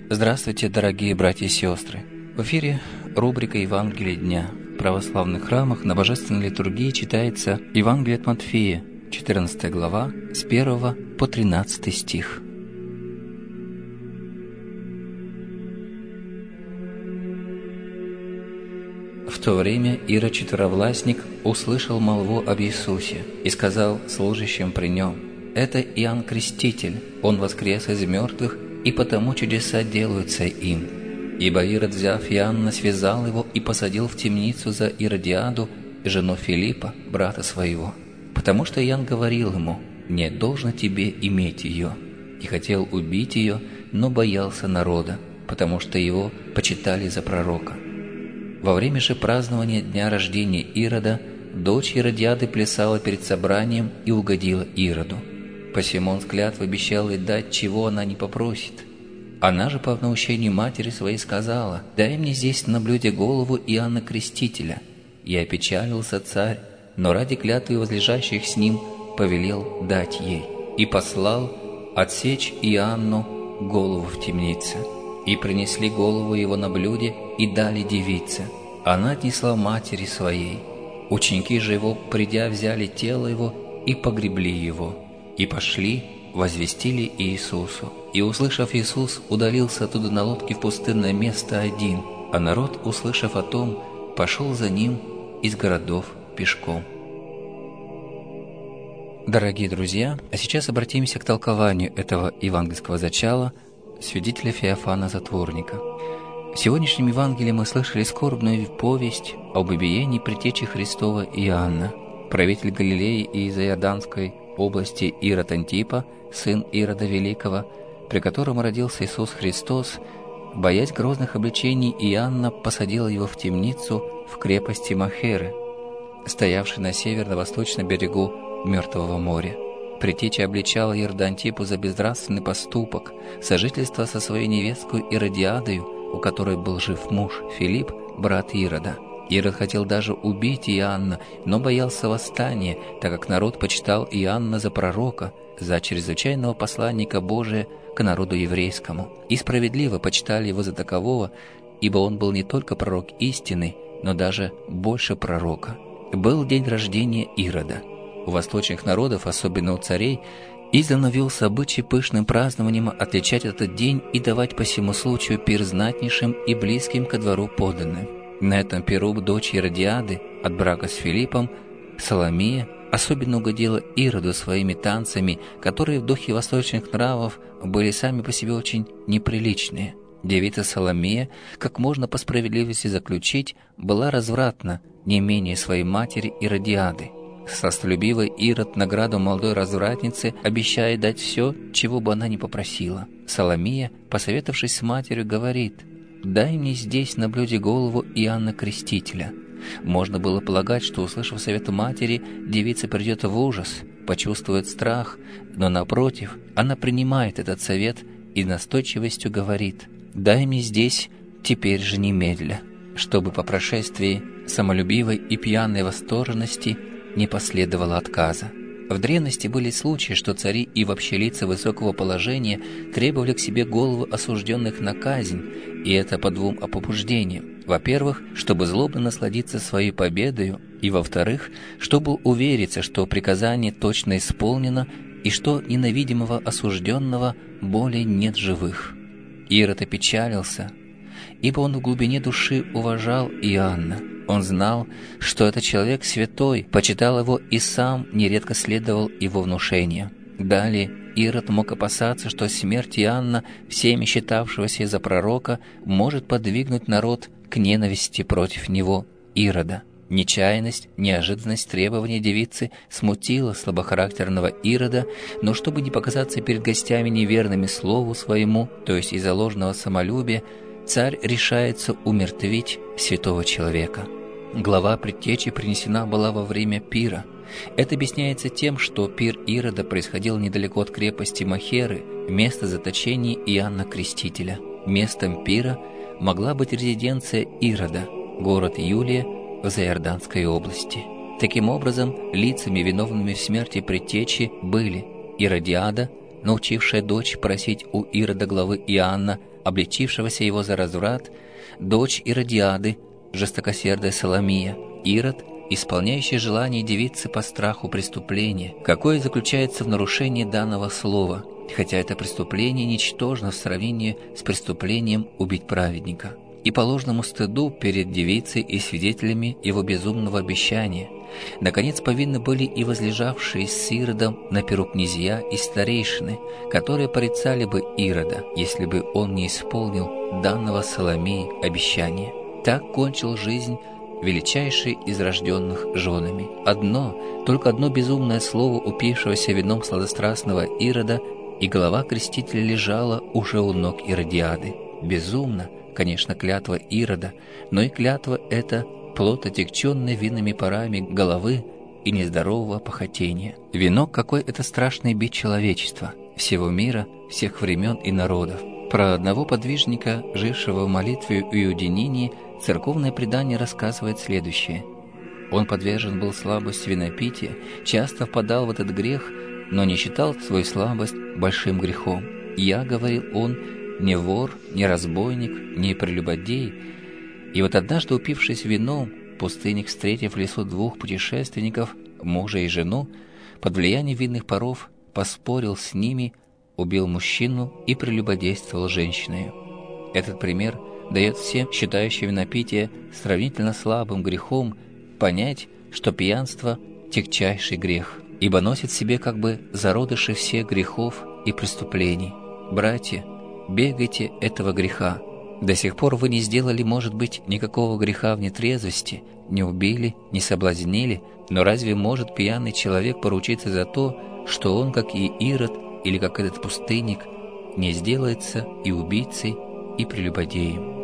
Здравствуйте, дорогие братья и сестры! В эфире рубрика «Евангелие дня». В православных храмах на Божественной литургии читается Евангелие от Матфея, 14 глава, с 1 по 13 стих. В то время Ирод Четверовластник услышал молву об Иисусе и сказал служащим при нем: «Это Иоанн Креститель, он воскрес из мертвых, и потому чудеса делаются им». Ибо Ирод, взяв Иоанна, связал его и посадил в темницу за Иродиаду, жену Филиппа, брата своего. Потому что Иоанн говорил ему: «Не должно тебе иметь ее». И хотел убить ее, но боялся народа, потому что его почитали за пророка. Во время же празднования дня рождения Ирода дочь Иродиады плясала перед собранием и угодила Ироду. Посему он с клятвой обещал ей дать, чего она не попросит. Она же по наущению матери своей сказала: «Дай мне здесь на блюде голову Иоанна Крестителя». И опечалился царь, но ради клятвы возлежащих с ним повелел дать ей. И послал отсечь Иоанну голову в темнице. И принесли голову его на блюде и дали девице. Она отнесла матери своей. Ученики же его, придя, взяли тело его и погребли его. И пошли, возвестили Иисусу. И, услышав, Иисус удалился оттуда на лодке в пустынное место один, а народ, услышав о том, пошел за ним из городов пешком. Дорогие друзья, а сейчас обратимся к толкованию этого евангельского зачала свидетеля Феофана Затворника. В сегодняшнем Евангелии мы слышали скорбную повесть об убиении предтечи Христова Иоанна. Правитель Галилеи и из Иорданской области Ирод Антипа, сын Ирода Великого, при котором родился Иисус Христос, боясь грозных обличений Иоанна, посадил его в темницу в крепости Махеры, стоявшей на северно-восточном берегу Мертвого моря. Предтеча обличала Ирода Антипу за безнравственный поступок, сожительство со своей невесткой Иродиадою, у которой был жив муж Филипп, брат Ирода. Ирод хотел даже убить Иоанна, но боялся восстания, так как народ почитал Иоанна за пророка, за чрезвычайного посланника Божия к народу еврейскому, и справедливо почитали его за такового, ибо он был не только пророк истинный, но даже больше пророка. Был день рождения Ирода. У восточных народов, особенно у царей, издавна велся обычай пышным празднованием отличать этот день и давать по сему случаю пир знатнейшим и близким ко двору подданным. На этом пиру дочь Иродиады от брака с Филиппом, Соломия, особенно угодила Ироду своими танцами, которые в духе восточных нравов были сами по себе очень неприличные. Девица Соломия, как можно по справедливости заключить, была развратна не менее своей матери Иродиады. Сластолюбивый Ирод награду молодой развратнице обещает дать все, чего бы она ни попросила. Соломия, посоветовавшись с матерью, говорит: «Дай мне здесь на блюде голову Иоанна Крестителя». Можно было полагать, что, услышав совет матери, девица придет в ужас, почувствует страх, но, напротив, она принимает этот совет и настойчивостью говорит: «Дай мне здесь теперь же немедля», чтобы по прошествии самолюбивой и пьяной восторженности не последовало отказа. В древности были случаи, что цари и вообще лица высокого положения требовали к себе голову осужденных на казнь, и это по двум побуждениям. Во-первых, чтобы злобно насладиться своей победою, и во-вторых, чтобы увериться, что приказание точно исполнено и что ненавидимого осужденного более нет живых. Ирод опечалился, ибо он в глубине души уважал Иоанна. Он знал, что этот человек святой, почитал его и сам нередко следовал его внушениям. Далее Ирод мог опасаться, что смерть Иоанна, всеми считавшегося за пророка, может подвигнуть народ к ненависти против него, Ирода. Нечаянность, неожиданность требования девицы смутила слабохарактерного Ирода, но чтобы не показаться перед гостями неверными слову своему, то есть из-за ложного самолюбия, царь решается умертвить святого человека. Глава предтечи принесена была во время пира. Это объясняется тем, что пир Ирода происходил недалеко от крепости Махеры, места заточения Иоанна Крестителя. Местом пира могла быть резиденция Ирода, город Юлия в Заиорданской области. Таким образом, лицами, виновными в смерти предтечи, были Иродиада, научившая дочь просить у Ирода главы Иоанна, обличившегося его за разврат, дочь Иродиады, жестокосердая Соломия, Ирод, исполняющий желание девицы по страху преступления, какое заключается в нарушении данного слова, хотя это преступление ничтожно в сравнении с преступлением убить праведника, и по ложному стыду перед девицей и свидетелями его безумного обещания. Наконец, повинны были и возлежавшие с Иродом на перу князья и старейшины, которые порицали бы Ирода, если бы он не исполнил данного Соломии обещания. Так кончил жизнь величайший из рожденных женами. Только одно безумное слово упившегося вином сладострастного Ирода, и голова крестителя лежала уже у ног Иродиады. Безумно, конечно, клятва Ирода, но и клятва эта плод отягченной винными парами головы и нездорового похотения. Вино, какой это страшный бич человечества, всего мира, всех времен и народов. Про одного подвижника, жившего в молитве и уединении, церковное предание рассказывает следующее. Он подвержен был слабости винопития, часто впадал в этот грех, но не считал свою слабость большим грехом. «Я, — говорил он, — не вор, не разбойник, не прелюбодей». И вот однажды, упившись вином, пустынник, встретив в лесу двух путешественников, мужа и жену, под влиянием винных паров поспорил с ними, убил мужчину и прелюбодействовал женщиной. Этот пример дает всем, считающим винопитие сравнительно слабым грехом, понять, что пьянство – тягчайший грех, ибо носит в себе как бы зародыши всех грехов и преступлений. Братья, бегайте этого греха. До сих пор вы не сделали, может быть, никакого греха в нетрезвости, не убили, не соблазнили, но разве может пьяный человек поручиться за то, что он, как и Ирод, или как этот пустынник, не сделается и убийцей, и прелюбодеем?